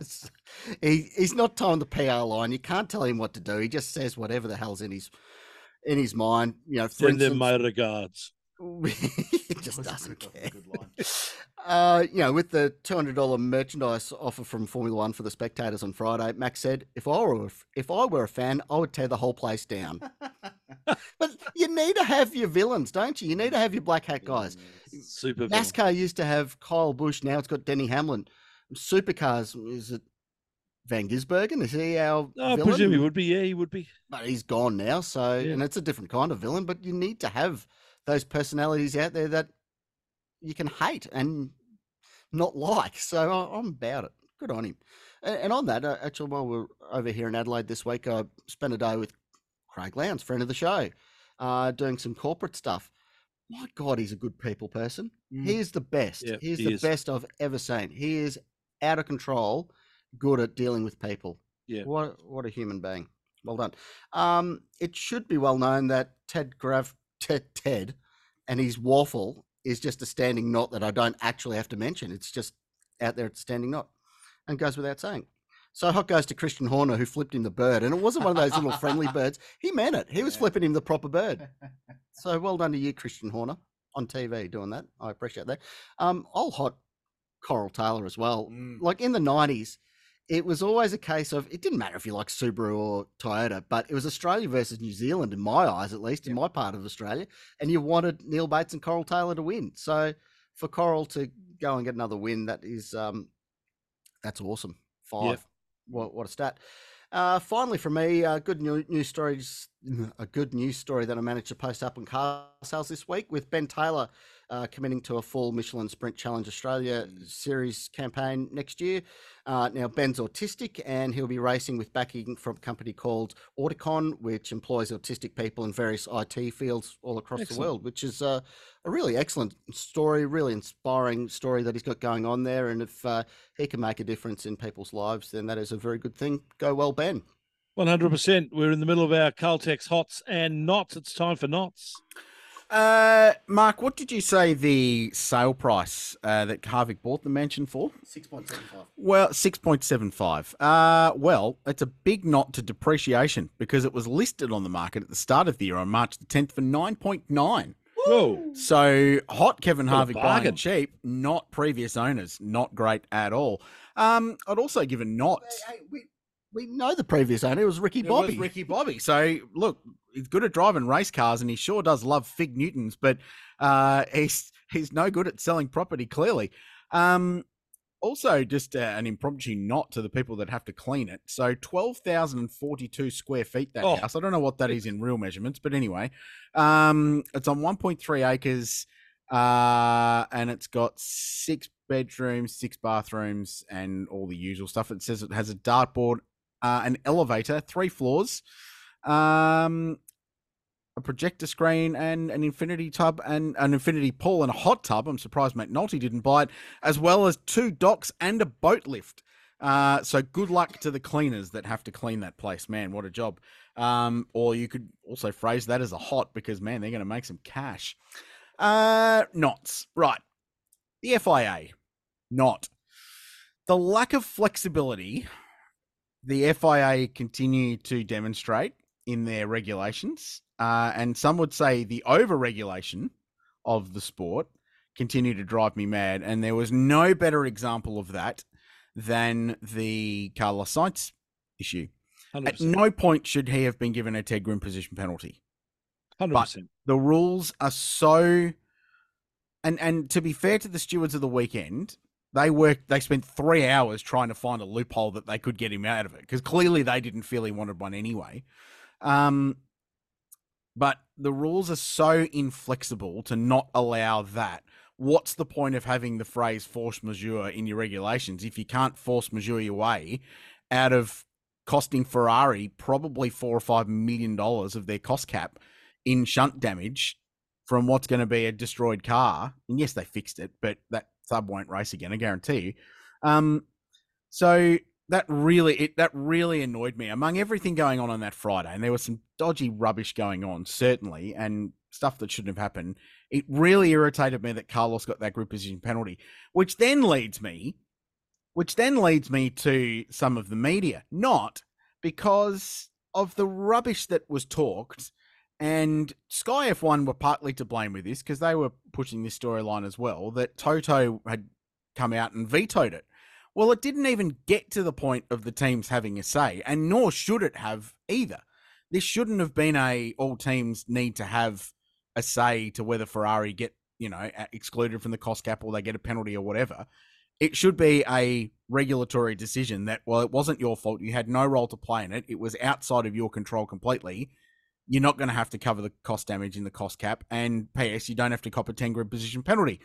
He's not towing the PR line. You can't tell him what to do. He just says whatever the hell's in his mind. You know, for Send them instance, my regards. he just doesn't care. You know, with the $200 merchandise offer from Formula One for the spectators on Friday, Max said, "If I were a fan, I would tear the whole place down." But you need to have your villains, don't you? You need to have your black hat guys. Super villain. NASCAR used to have Kyle Busch. Now it's got Denny Hamlin. Supercars, is it Van Gisbergen? Is he our I villain? presume he would be. Yeah, he would be. But he's gone now, so Yeah. and it's a different kind of villain. But you need to have those personalities out there that you can hate and not like. So I'm about it. Good on him. And on that, actually, while we're over here in Adelaide this week, I spent a day with Craig Lowndes, friend of the show, doing some corporate stuff. My God, he's a good people person. He is the best. Yeah, He's he the is. best I've ever seen. He is out of control, good at dealing with people. Yeah. What a human being. Well done. It should be well known that Ted and his waffle is just a standing knot that I don't actually have to mention. It's just out there at the standing knot and goes without saying. So hot goes to Christian Horner, who flipped him the bird. And it wasn't one of those little friendly birds. He meant it. He was flipping him the proper bird. So well done to you, Christian Horner, on TV doing that. I appreciate that. I'll hot Coral Taylor as well. Like in the 90s, it was always a case of, it didn't matter if you like Subaru or Toyota, but it was Australia versus New Zealand, in my eyes, at least, in my part of Australia. And you wanted Neil Bates and Coral Taylor to win. So for Coral to go and get another win, that is, that's awesome. 5. Yep. What a stat. Finally, for me, good news stories. A good news story that I managed to post up on car sales this week with Ben Taylor committing to a full Michelin Sprint Challenge Australia series campaign next year. Now, Ben's autistic and he'll be racing with backing from a company called Auticon, which employs autistic people in various IT fields all across the world, which is a really excellent story, really inspiring story that he's got going on there. And if he can make a difference in people's lives, then that is a very good thing. Go well, Ben. 100%. We're in the middle of our Caltex Hots and Knots. It's time for Knots. Mark, what did you say the sale price that Harvick bought the mansion for? 6.75. Well, 6.75. Well, it's a big knot to depreciation because it was listed on the market at the start of the year on March the 10th for 9.9. Whoa. So hot Kevin What a Harvick buying bargain. it cheap, not previous owners, not great at all. I'd also give a knot. Hey, we know the previous owner. It was Ricky It Bobby. was Ricky Bobby. So look, he's good at driving race cars, and he sure does love Fig Newtons, but he's no good at selling property. Clearly, also just an impromptu knot to the people that have to clean it. So 12,042 square feet. That Oh. house. I don't know what that is in real measurements, but anyway, it's on 1.3 acres, and it's got 6 bedrooms, 6 bathrooms, and all the usual stuff. It says it has a dartboard, an elevator, 3 floors, a projector screen, and an infinity tub, and an infinity pool, and a hot tub. I'm surprised Matt Nolte didn't buy it, as well as 2 docks and a boat lift. So good luck to the cleaners that have to clean that place. Man, what a job. Or you could also phrase that as a hot, because man, they're going to make some cash. Knots. Right. The FIA. Not. The lack of flexibility the FIA continue to demonstrate in their regulations, and some would say the over-regulation of the sport, continue to drive me mad. And there was no better example of that than the Carlos Sainz issue. 100%. At no point should he have been given a Ted Grim position penalty. 100%. The rules are so... And to be fair to the stewards of the weekend, they spent 3 hours trying to find a loophole that they could get him out of it, because clearly they didn't feel he wanted one anyway. But the rules are so inflexible to not allow that. What's the point of having the phrase force majeure in your regulations if you can't force majeure your way out of costing Ferrari probably $4 or $5 million of their cost cap in shunt damage from what's going to be a destroyed car. And yes, they fixed it, but that sub won't race again, I guarantee you. So that really annoyed me among everything going on that Friday. And there was some dodgy rubbish going on, certainly, and stuff that shouldn't have happened. It really irritated me that Carlos got that grid position penalty, which then leads me to some of the media, not because of the rubbish that was talked. And Sky F1 were partly to blame with this because they were pushing this storyline as well, that Toto had come out and vetoed it. Well, it didn't even get to the point of the teams having a say, and nor should it have either. This shouldn't have been all teams need to have a say to whether Ferrari get, excluded from the cost cap or they get a penalty or whatever. It should be a regulatory decision that, well, it wasn't your fault. You had no role to play in it. It was outside of your control completely. You're not going to have to cover the cost damage in the cost cap. And PS, you don't have to cop a 10 grid position penalty.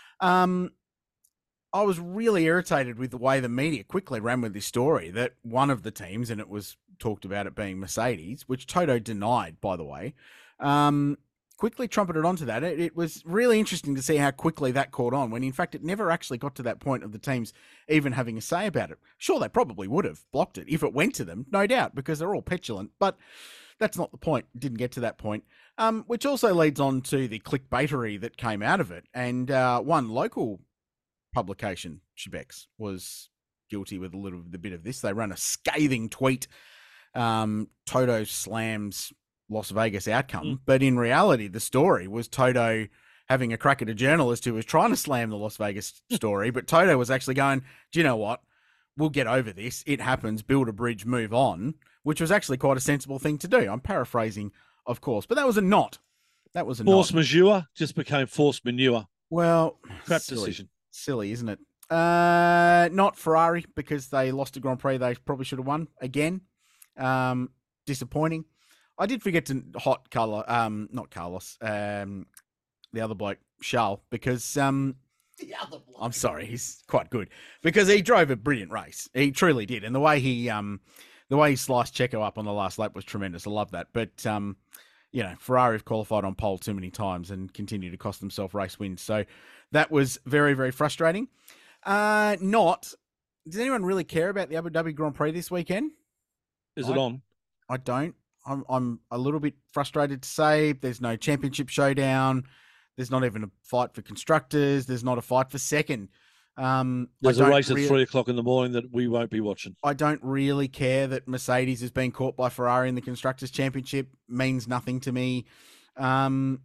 I was really irritated with the way the media quickly ran with this story that one of the teams, and it was talked about it being Mercedes, which Toto denied, by the way, quickly trumpeted onto that. It was really interesting to see how quickly that caught on when, in fact, it never actually got to that point of the teams even having a say about it. Sure, they probably would have blocked it if it went to them, no doubt, because they're all petulant, but that's not the point. It didn't get to that point, which also leads on to the clickbaitery that came out of it. And one local publication, Shebex, was guilty with the bit of this. They ran a scathing tweet. Toto slams Las Vegas outcome, but in reality, the story was Toto having a crack at a journalist who was trying to slam the Las Vegas story, but Toto was actually going, do you know what? We'll get over this. It happens. Build a bridge, move on, which was actually quite a sensible thing to do. I'm paraphrasing, of course, but that was a not. That was a force not. majeure just became force manure. Well, crap decision. Silly, isn't it? Not Ferrari, because they lost a Grand Prix they probably should have won again. Disappointing. I did forget to not Carlos, the other bloke, Charles, because the other bloke. I'm sorry, he's quite good because he drove a brilliant race. He truly did, and the way he sliced Checo up on the last lap was tremendous. I love that, but Ferrari have qualified on pole too many times and continue to cost themselves race wins. So that was very, very frustrating. Does anyone really care about the Abu Dhabi Grand Prix this weekend? Is it on? I don't. I'm a little bit frustrated to say there's no championship showdown. There's not even a fight for constructors. There's not a fight for second. There's a race at 3 o'clock in the morning that we won't be watching. I don't really care that Mercedes has been caught by Ferrari in the Constructors' Championship. Means nothing to me. And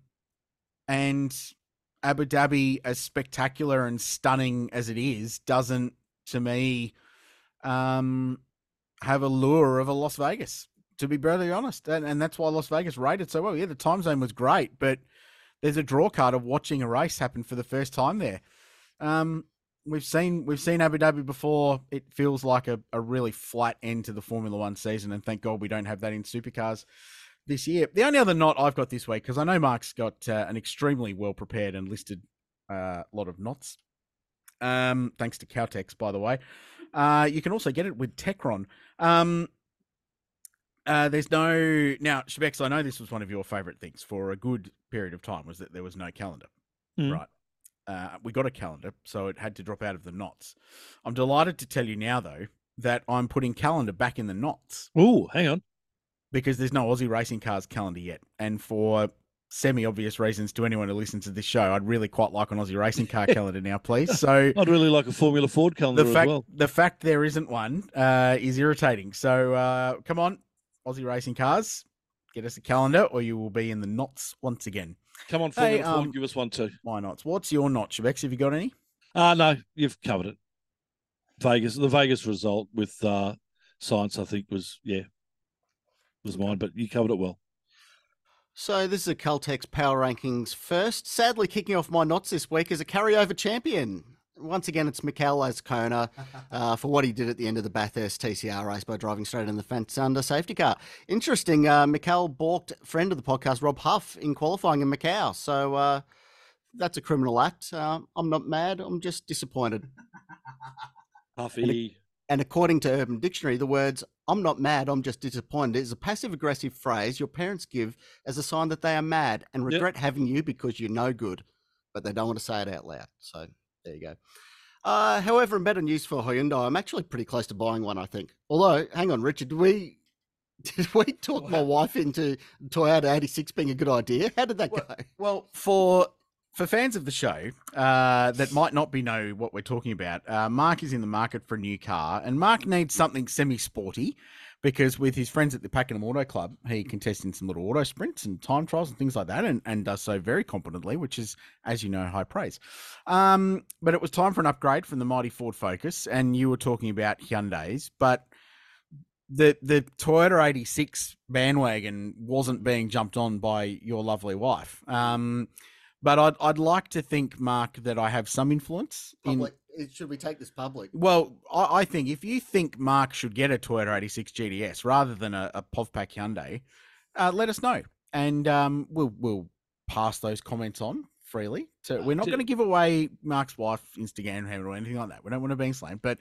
Abu Dhabi, as spectacular and stunning as it is, doesn't, to me, have a lure of a Las Vegas, to be brutally honest. And that's why Las Vegas rated so well. Yeah, the time zone was great, but there's a draw card of watching a race happen for the first time there. We've seen Abu Dhabi before. It feels like a really flat end to the Formula One season, and thank God we don't have that in supercars this year. The only other knot I've got this week, because I know Mark's got an extremely well-prepared and listed lot of knots, thanks to Caltex, by the way. You can also get it with Techron. There's no... Now, Shebex, I know this was one of your favourite things for a good period of time, was that there was no calendar. Right. We got a calendar, so it had to drop out of the knots. I'm delighted to tell you now, though, that I'm putting calendar back in the knots. Ooh, hang on. Because there's no Aussie Racing Cars calendar yet. And for semi-obvious reasons to anyone who listens to this show, I'd really quite like an Aussie Racing Car calendar now, please. So I'd really like a Formula Ford calendar as well. The fact there isn't one is irritating. So come on, Aussie Racing Cars, get us a calendar or you will be in the knots once again. Come on, Formula Ford, give us one too. Why not? What's your knot, Shebex? Have you got any? No, you've covered it. The Vegas result with Science, I think, was mine, but you covered it well. So this is a Caltex Power Rankings first. Sadly, kicking off my knots this week is a carryover champion. Once again, it's Mikel Azcona for what he did at the end of the Bathurst TCR race by driving straight in the fence under safety car. Interesting, Mikel balked friend of the podcast, Rob Huff, in qualifying in Macau. So that's a criminal act. I'm not mad. I'm just disappointed. Huffy. And according to Urban Dictionary, the words, "I'm not mad, I'm just disappointed," is a passive-aggressive phrase your parents give as a sign that they are mad and regret having you because you're no good, but they don't want to say it out loud. So there you go. However, in better news for Hyundai, I'm actually pretty close to buying one, I think. Although, hang on, Richard, did we talk my wife into Toyota 86 being a good idea? How did that go? Well, for fans of the show that might not know what we're talking about, Mark is in the market for a new car, and Mark needs something semi-sporty because with his friends at the Pakenham Auto Club, he contests in some little auto sprints and time trials and things like that, and does so very competently, which is, as you know, high praise. But it was time for an upgrade from the mighty Ford Focus, and you were talking about Hyundais, but the Toyota 86 bandwagon wasn't being jumped on by your lovely wife. But I'd like to think, Mark, that I have some influence. Should we take this public? Well, I think if you think Mark should get a Toyota 86 GDS rather than a POVPAC Hyundai, let us know. And we'll pass those comments on freely. So we're not going to give away Mark's wife's Instagram handle or anything like that. We don't want to be slammed. But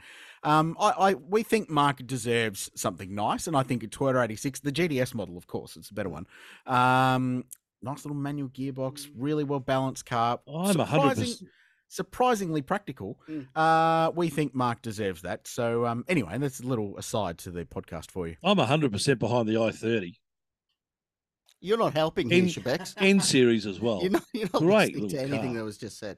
we think Mark deserves something nice. And I think a Toyota 86, the GDS model, of course, it's a better one. Nice little manual gearbox, really well balanced car. I'm 100%. Surprisingly practical. We think Mark deserves that. So anyway, that's a little aside to the podcast for you. I'm 100% behind the i30. You're not helping here, Shebex. N series as well. You're not Great listening to little anything car. that was just said.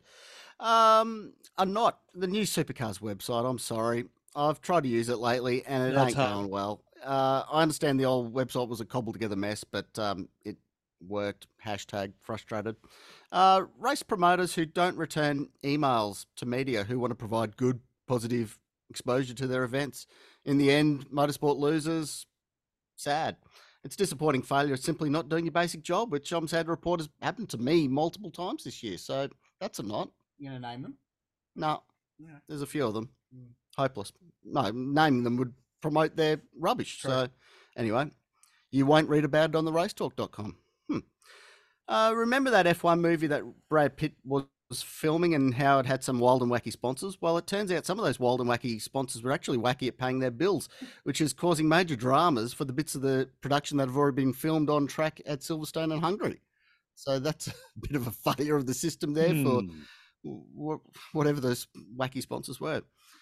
I'm not. The new Supercars website, I'm sorry. I've tried to use it lately and it ain't going well. I understand the old website was a cobbled together mess, but it worked. #frustrated. Race promoters who don't return emails to media who want to provide good, positive exposure to their events. In the end, motorsport losers. Sad. It's disappointing failure of simply not doing your basic job, which I'm sad to report has happened to me multiple times this year. So that's a not. You going to name them? No. Yeah. There's a few of them. Hopeless. No, naming them would promote their rubbish. True. So anyway, you won't read about it on the racetalk.com. Remember that F1 movie that Brad Pitt was filming and how it had some wild and wacky sponsors? Well, it turns out some of those wild and wacky sponsors were actually wacky at paying their bills, which is causing major dramas for the bits of the production that have already been filmed on track at Silverstone in Hungary. So that's a bit of a failure of the system there for whatever those wacky sponsors were.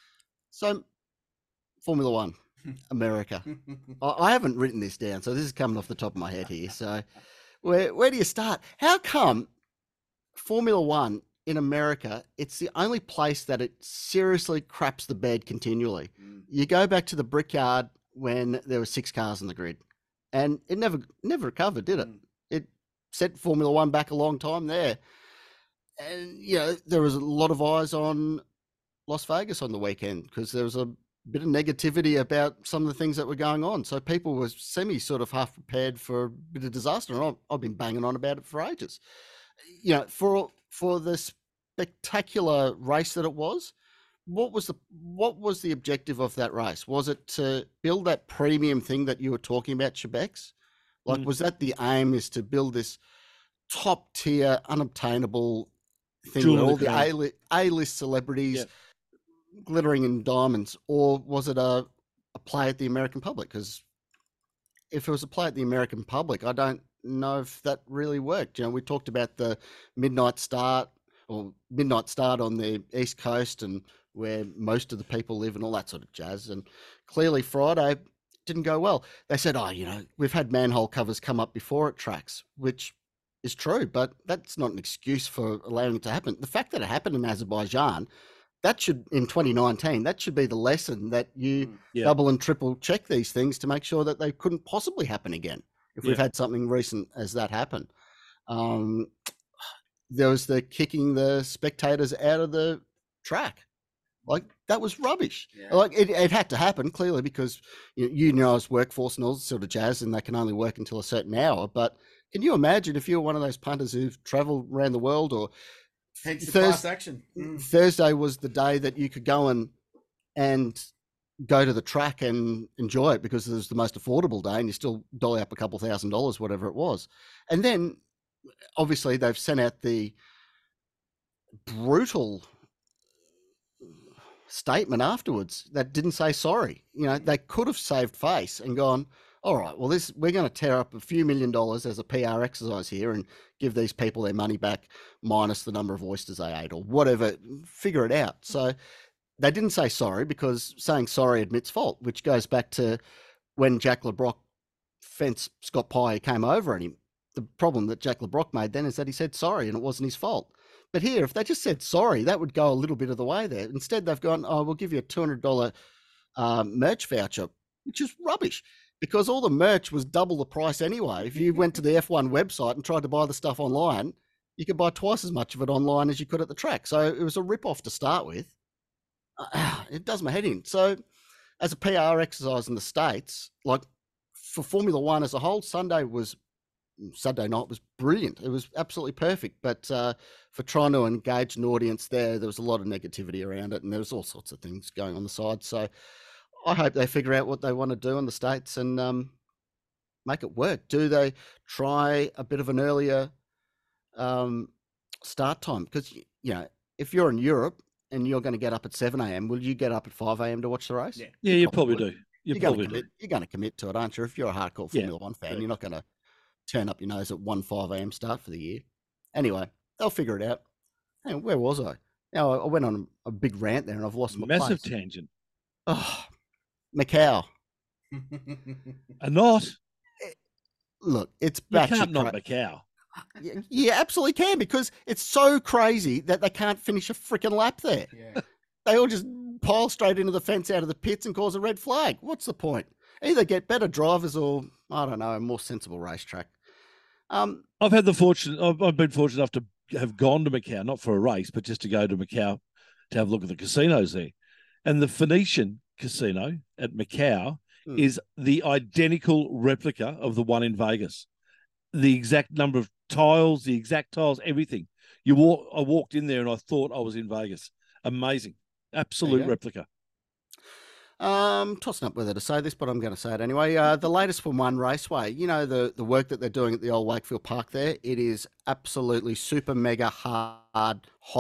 So, Formula One, America. I haven't written this down, so this is coming off the top of my head here. So, where do you start? How come Formula One in America, it's the only place that it seriously craps the bed continually? You go back to the Brickyard when there were 6 cars on the grid, and it never recovered, did it? It set Formula One back a long time there. And, you know, there was a lot of eyes on Las Vegas on the weekend because there was a bit of negativity about some of the things that were going on. So people were sort of half prepared for a bit of disaster. And I've been banging on about it for ages. You know, for the spectacular race that it was, what was the objective of that race? Was it to build that premium thing that you were talking about, Shebex? Like, was that the aim, is to build this top tier, unobtainable thing with all the A-list celebrities glittering in diamonds, or was it a play at the American public? Because if it was a play at the American public, I don't know if that really worked. You know, we talked about the midnight start on the East Coast and where most of the people live and all that sort of jazz. And clearly Friday didn't go well. They said, we've had manhole covers come up before at tracks, which is true, but that's not an excuse for allowing it to happen. The fact that it happened in Azerbaijan, in 2019, that should be the lesson, that you double and triple check these things to make sure that they couldn't possibly happen again if we've had something recent as that happen. There was the kicking the spectators out of the track. Like, that was rubbish. Yeah. Like, it had to happen, clearly, because unionised workforce and all sort of jazz, and they can only work until a certain hour. But can you imagine if you were one of those punters who've travelled around the world, or class action. Thursday was the day that you could go and go to the track and enjoy it because it was the most affordable day, and you still dolly up a couple $1,000, whatever it was. And then, obviously, they've sent out the brutal statement afterwards that didn't say sorry. You know, they could have saved face and gone, all right, well, we're going to tear up a few $1 million as a PR exercise here and give these people their money back minus the number of oysters they ate or whatever. Figure it out. So they didn't say sorry because saying sorry admits fault, which goes back to when Jack LeBrock fenced Scott Pye came over at him. The problem that Jack LeBrock made then is that he said sorry and it wasn't his fault. But here, if they just said sorry, that would go a little bit of the way there. Instead, they've gone, oh, we'll give you a $200 merch voucher, which is rubbish because all the merch was double the price anyway. If you went to the F1 website and tried to buy the stuff online, you could buy twice as much of it online as you could at the track. So it was a rip-off to start with. It does my head in. So as a PR exercise in the States, like for Formula One as a whole, Sunday night was brilliant. It was absolutely perfect. But for trying to engage an audience there was a lot of negativity around it, and there was all sorts of things going on the side. So I hope they figure out what they want to do in the States and make it work. Do they try a bit of an earlier start time? Because, you know, if you're in Europe and you're going to get up at 7 a.m., will you get up at 5 a.m. to watch the race? Yeah, you probably do. You're going to commit to it, aren't you? If you're a hardcore Formula One fan, you're not going to turn up your nose at 5 a.m. start for the year. Anyway, they'll figure it out. Hey, where was I? Now, I went on a big rant there and I've lost my massive place. Tangent. Oh, Macau. Not. Look, it's You batshit can't not Macau. You absolutely can because it's so crazy that they can't finish a freaking lap there. Yeah. They all just pile straight into the fence out of the pits and cause a red flag. What's the point? Either get better drivers or, I don't know, a more sensible racetrack. I've been fortunate enough to have gone to Macau, not for a race, but just to go to Macau to have a look at the casinos there. And the Phoenician casino at Macau is the identical replica of the one in Vegas. The exact number of tiles, everything. I walked in there and I thought I was in Vegas. Amazing. Absolute replica. Tossing up whether to say this, but I'm going to say it anyway. The latest Formula One Raceway, you know, the work that they're doing at the old Wakefield Park there, it is absolutely super mega hard,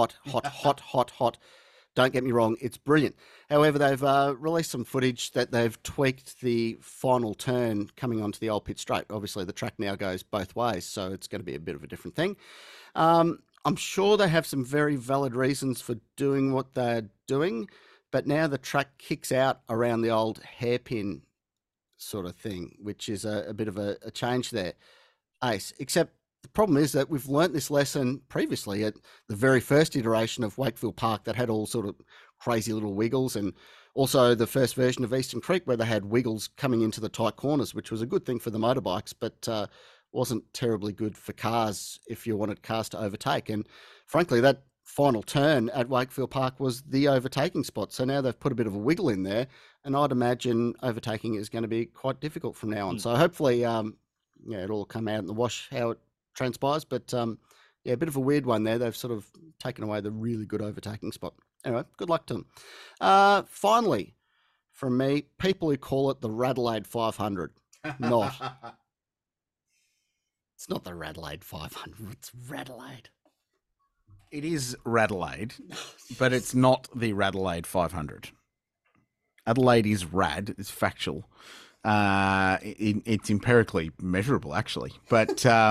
hot. Don't get me wrong, it's brilliant. However, they've released some footage that they've tweaked the final turn coming onto the old pit straight. Obviously, the track now goes both ways, so it's going to be a bit of a different thing. I'm sure they have some very valid reasons for doing what they're doing, but now the track kicks out around the old hairpin sort of thing, which is a bit of a change there, Ace. Except the problem is that we've learnt this lesson previously at the very first iteration of Wakefield Park that had all sort of crazy little wiggles, and also the first version of Eastern Creek where they had wiggles coming into the tight corners, which was a good thing for the motorbikes, but wasn't terribly good for cars if you wanted cars to overtake. And frankly, that final turn at Wakefield Park was the overtaking spot. So now they've put a bit of a wiggle in there, and I'd imagine overtaking is going to be quite difficult from now on. So hopefully, it'll all come out in the wash how it transpires. But a bit of a weird one there. They've sort of taken away the really good overtaking spot. Anyway, good luck to them. Finally, from me, people who call it the Radelaide 500. Not. It's not the Radelaide 500. It's Radelaide. It is Radelaide, but it's not the Radelaide 500. Adelaide is rad. It's factual. It's empirically measurable, actually. But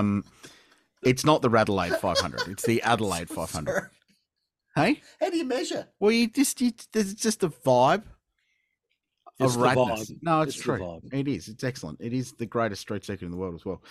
it's not the Radelaide 500. It's the Adelaide 500. Hey? How do you measure? Well, there's just a vibe It's of the radness. vibe. No, it's It's the true. vibe. It is. It's excellent. It is the greatest street circuit in the world as well.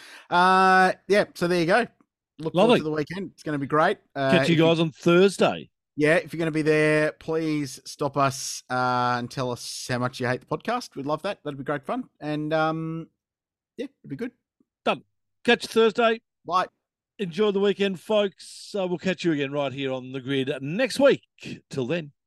So there you go. Look Lovely. forward to the weekend. It's going to be great. Catch you if guys on Thursday. Yeah, if you're going to be there, please stop us and tell us how much you hate the podcast. We'd love that. That'd be great fun. And it'd be good. Done. Catch you Thursday. Bye. Enjoy the weekend, folks. We'll catch you again right here on The Grid next week. Till then.